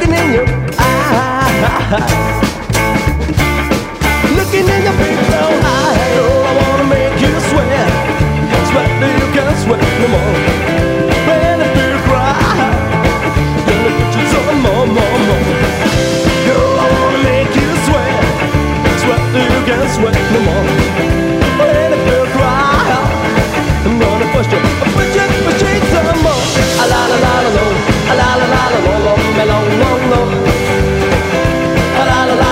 looking in your eyes. Looking in your big brown eyes. Girl, I wanna make you sweat. Sweat till you can't sweat no more. When if you cry, gonna put you some more. Girl, I wanna make you sweat. Sweat till you can't sweat no more. When if you cry, I'm gonna push you some more. A la la la la lo, a la la la la lo, lo, me lo, lo, lo. A la la la.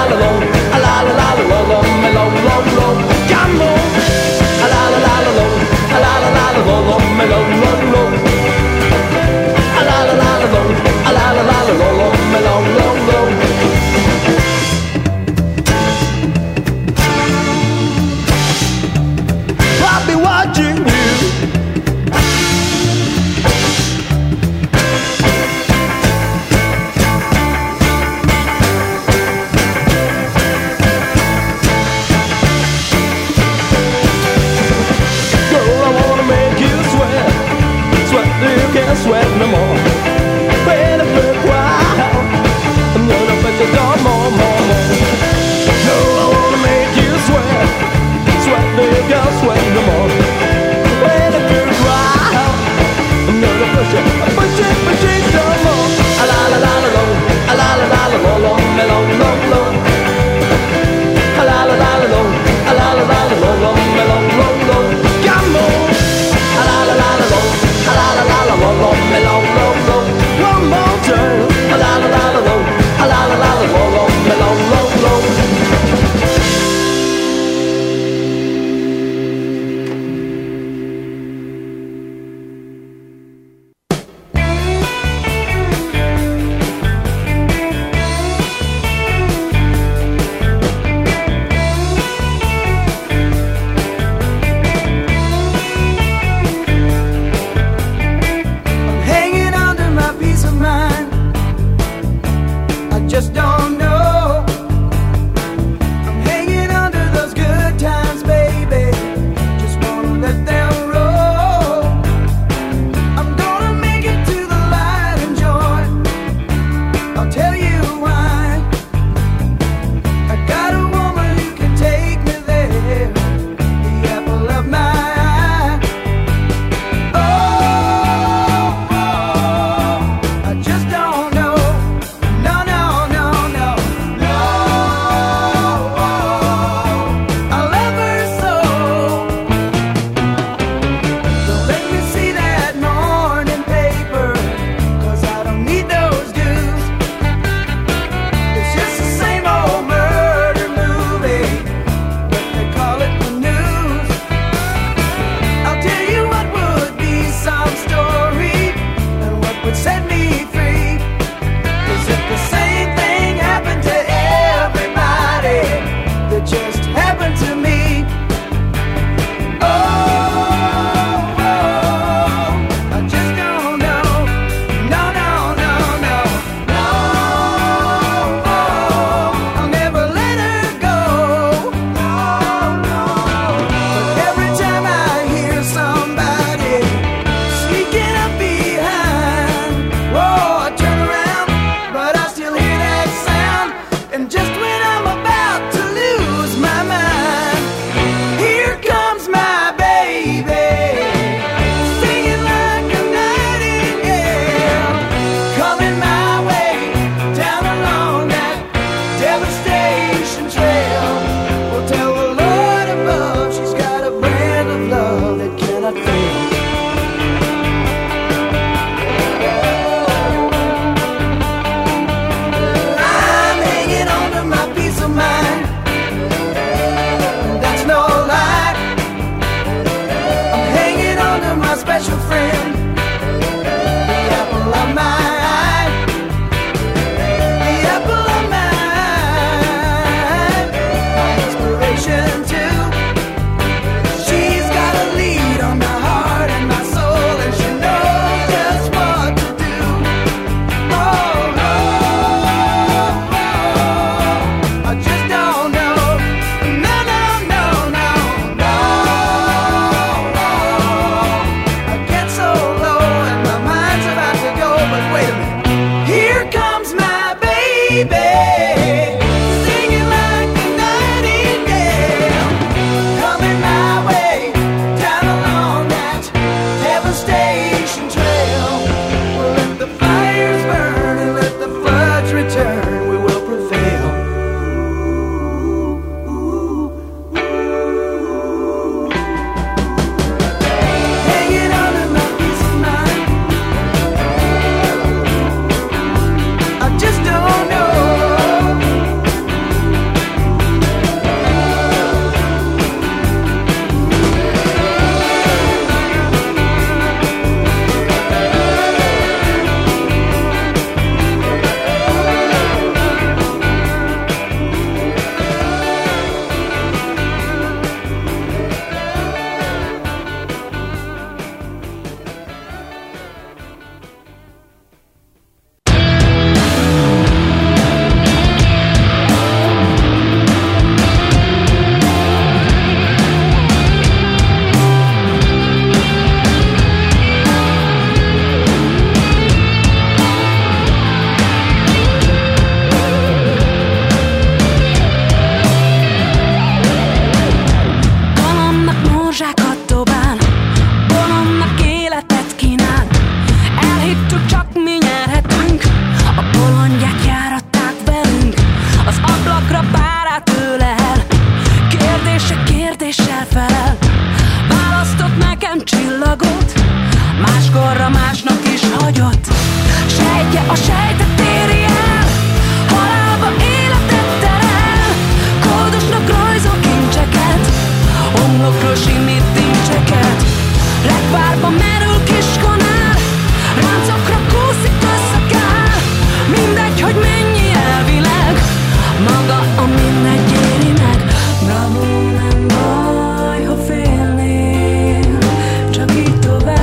simít tincseket. Lekvárba merül kis kanál, ráncokra kúszik összekál. Mindegy, hogy mennyi elvileg, maga a mindegy éri meg. Bravo, nem baj, ha félnél, csak így tovább.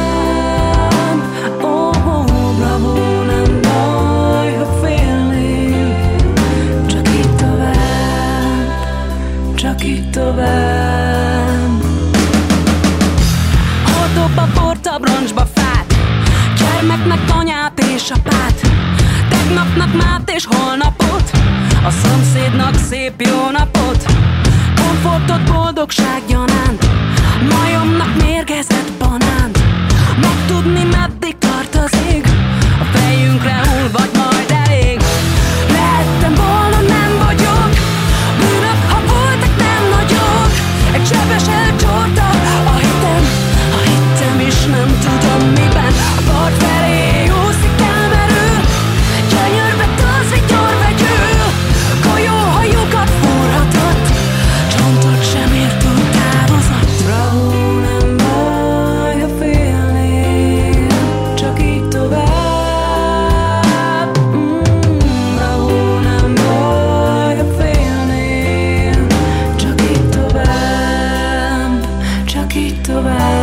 Oh, bravo, nem baj, ha félnél, csak így tovább, csak így tovább. Hol dob a bort a broncsba fát, gyermeknek anyát és apát, tegnapnak mát és holnapot, a szomszédnak szép jó napot, komfortot boldogság gyanánt, majomnak mérgezett banánt, megtudni meddig tart az ég, a fejünkre hull vagy majd elég. Lehettem volna, nem vagyok, bűnök, ha voltak, nem nagyok, egy sebes elcsorta a hittem is nem tudom miben, a part felé úszik elmerül, gyönyörbe tolsz egy gyorvegyül, golyóhajukat fúrhatott, csontot sem ért túl távozott. Bravo, nem baj, ha félnél, csak így tovább. Bravo, nem baj, ha félnél, csak így tovább, csak így tovább.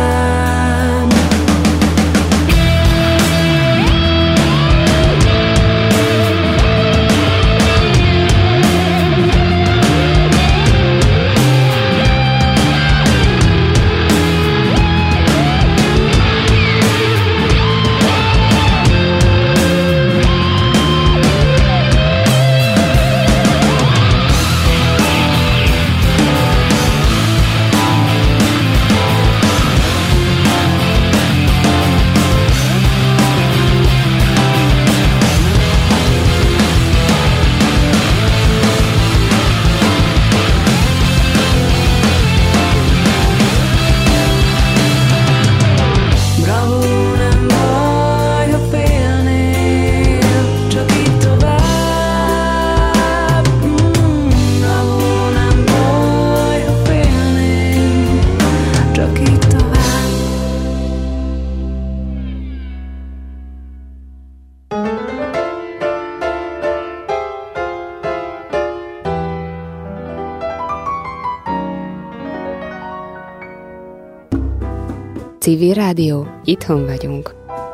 Bravo, nem baj, ha félnél, csak így tovább. Bravo, nem baj, ha félnél, csak így tovább. Civil Rádió, itthon vagyunk.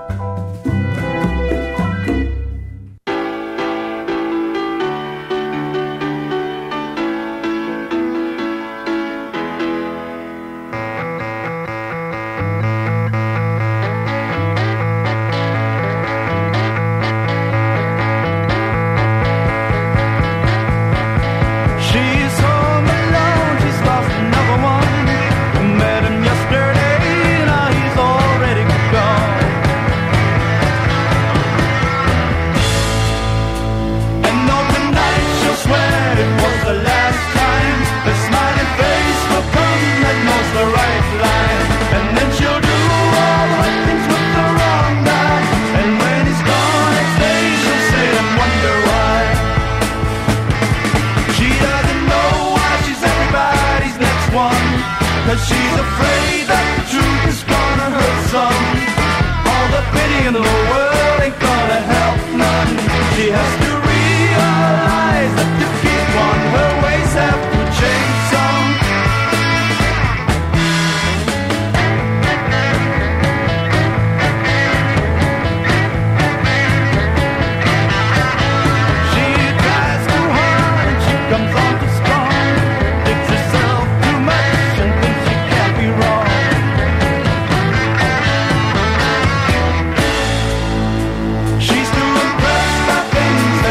She's home alone, she's lost another one. Met him yesterday, now he's already gone. And though tonight she'll swear it was the last time, the smiling face will come that knows the right line. And then she'll do all the right things with the wrong guy. And when he's gone, next day she'll sit and wonder why. She doesn't know why she's everybody's next one, 'cause she's afraid that the truth is gonna hurt some. All the pity in the world ain't gonna help none. She has to realize that to keep on her ways have to change some. She tries too hard and she comes on too strong, thinks herself too much and thinks she can't be wrong. She's too impressed by things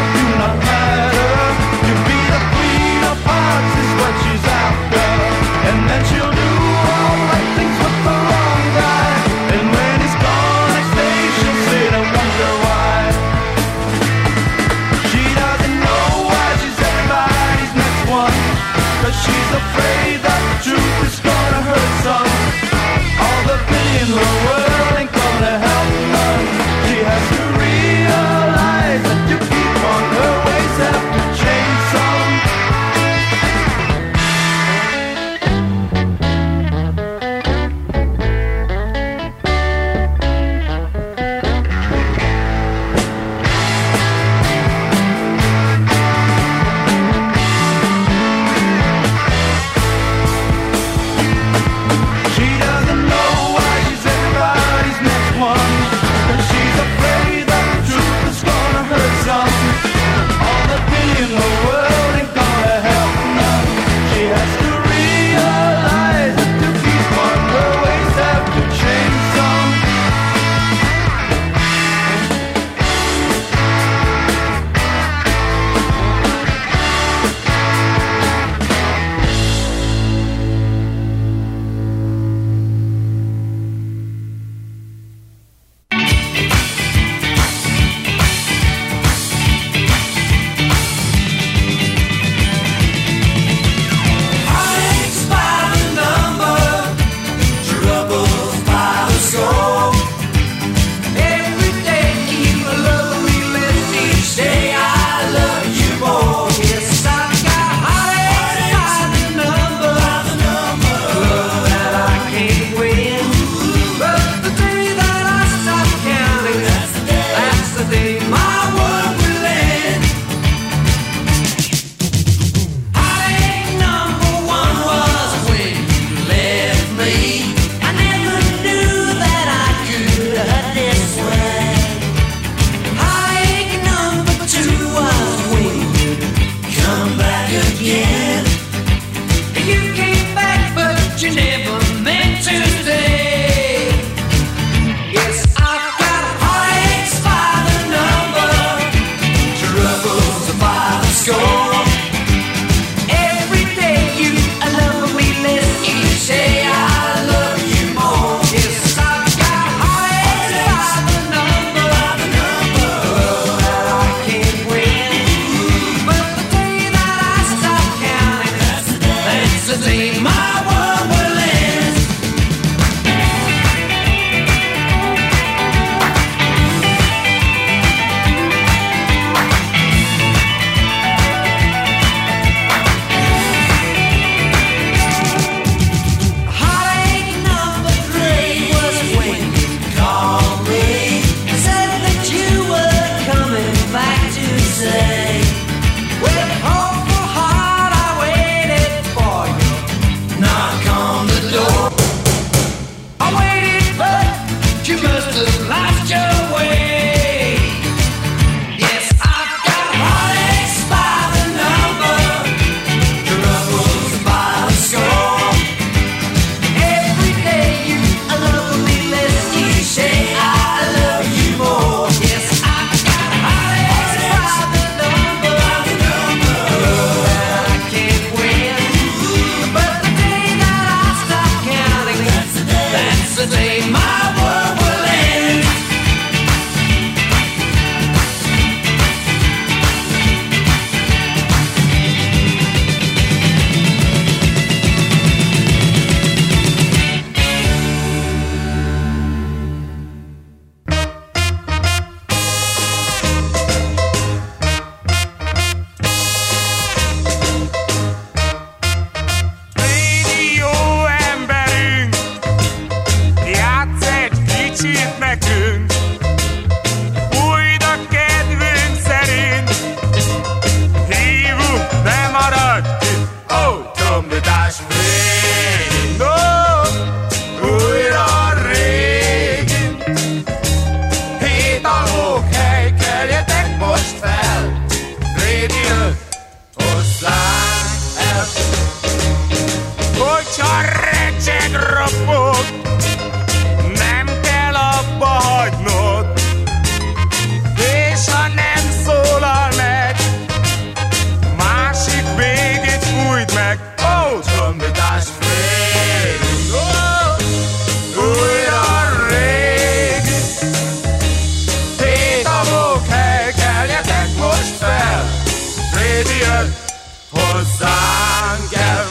jött hozzánk el.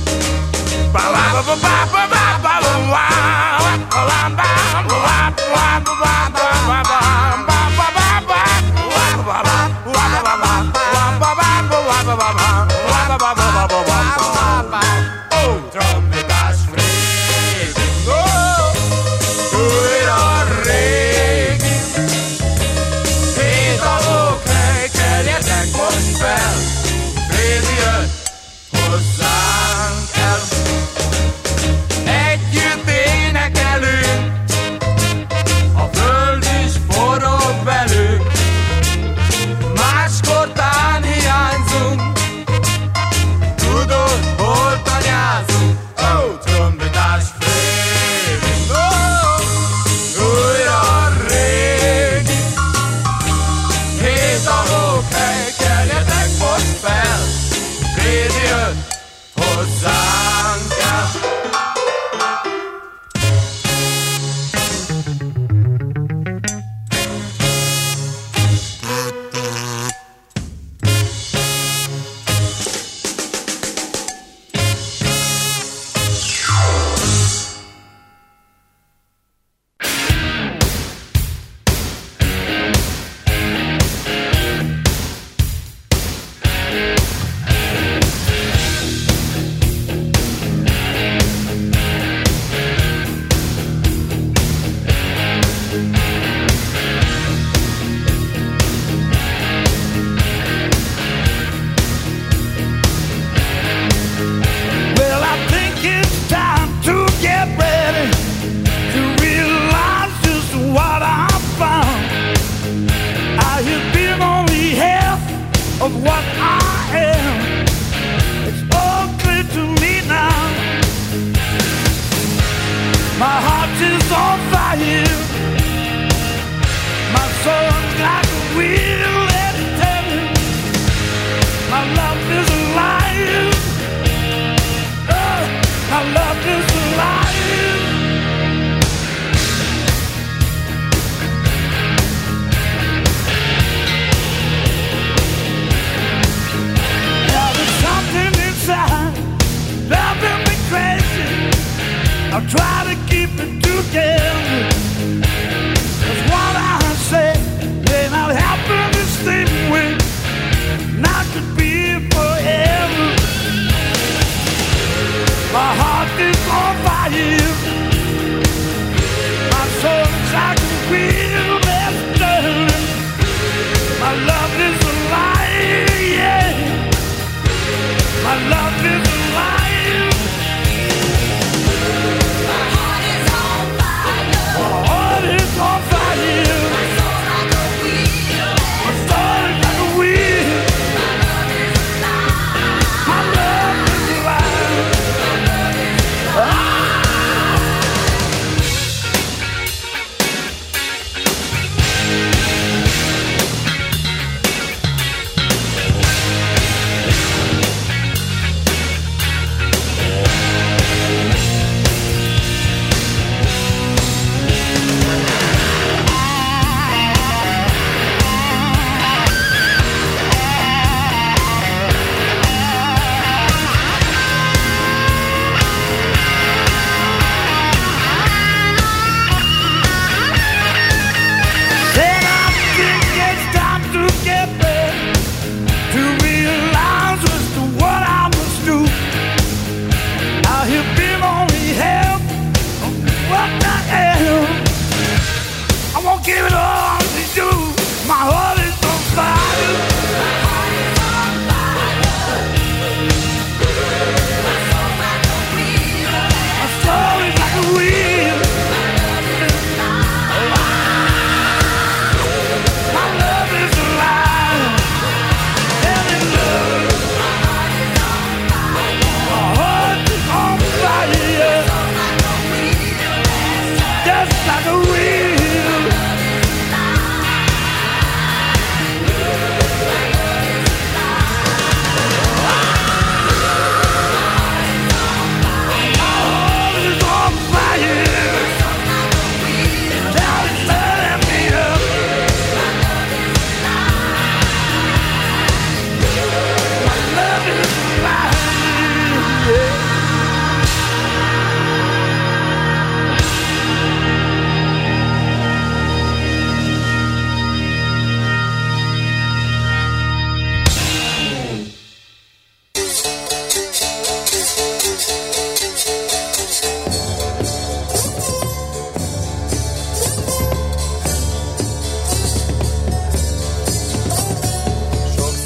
Ó, trombitás Frédi, újra régi, hétavok hely, keljetek most fel, Frédi jött hozzánk el. Együtt énekelünk, a föld is forog velünk, máskor tán hiányzunk, tudod, hol tanyázunk. Ó, trombitás Frédi, újra régi, hétavok hely, keljetek most fel, Frédi jött hozzánk el. Well, I think it's time to get ready to realize just what I found. I have been only half of what I am. It's all clear to me now. My heart is on fire. My soul's like a wheel, let it tell you. My love is alive. My love is alive. Now there's something inside driving me crazy. I'll try to keep it together. 'Cause what I say may not happen this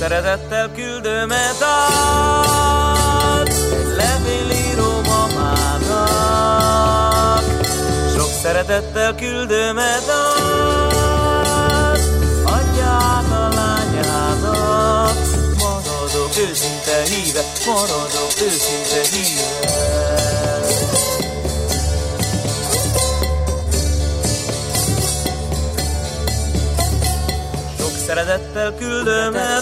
szeretettel küldöm a dalt, egy levélíró mamának. Sok szeretettel küldöm a dalt, adját a lányának. Maradok őszinte híve, maradok őszinte híve. Szeretettel küldöm el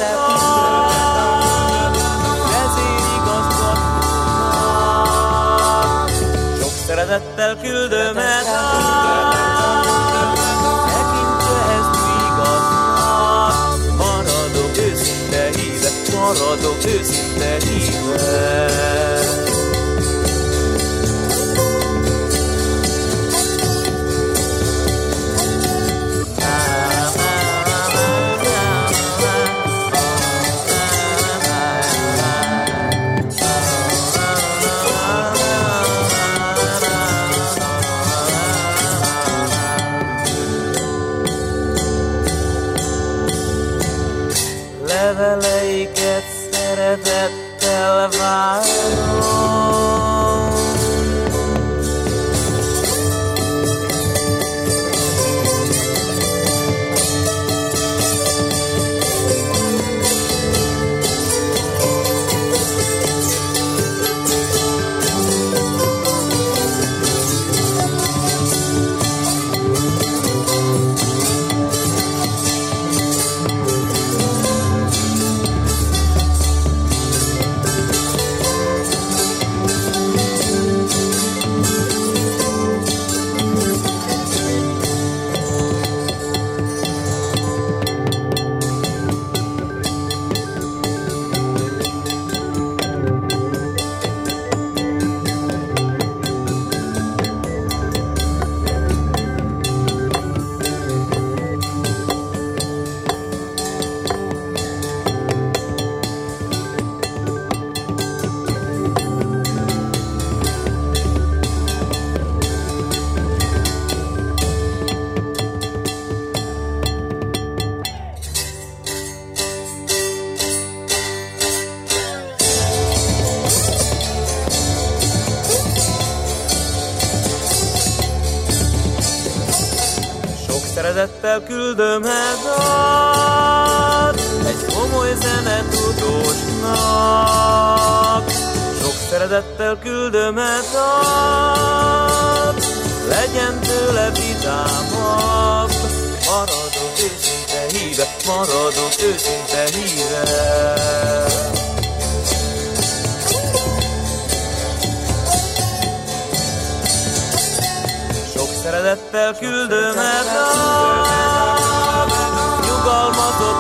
vezérigazgatónak. Sok szeretettel küldöm el tekintse ezt igaznak. Maradok őszinte híve, maradok őszinte híve. Leveleiket szeretettel várom. Szeretettel küldöm Hedát egy komoly zenetudósnak. Sok szeretettel küldöm Hedát, legyen tőle vidámabb. Maradok őszinte híve, maradok őszinte híve. Szeretettel küldöm Hedát, nyugalmazott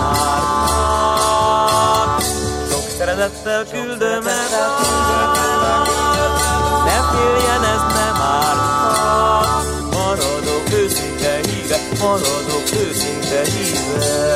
tanárnak. Sok szeretettel küldöm Hedát, ne féljen, ez nem árthat. Maradok őszinte híve, maradok őszinte híve.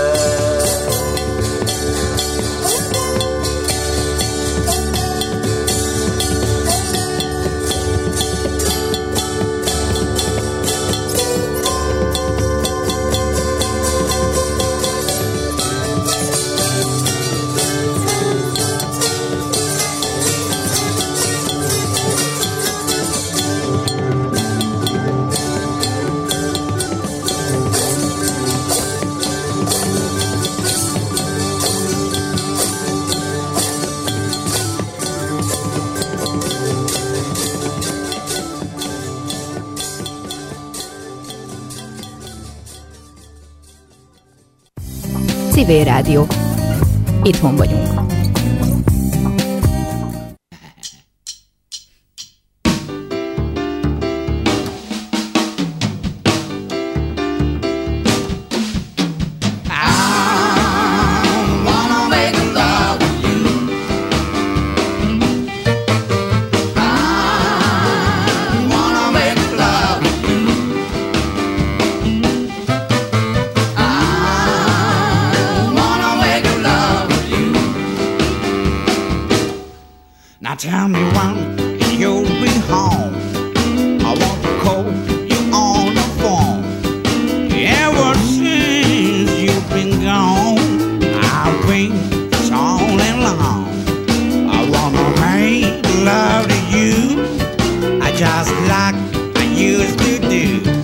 Civil Rádió. Itthon vagyunk. Tell me when you'll be home. I want to call you on the phone. Ever since you've been gone, I've been just like I used to do.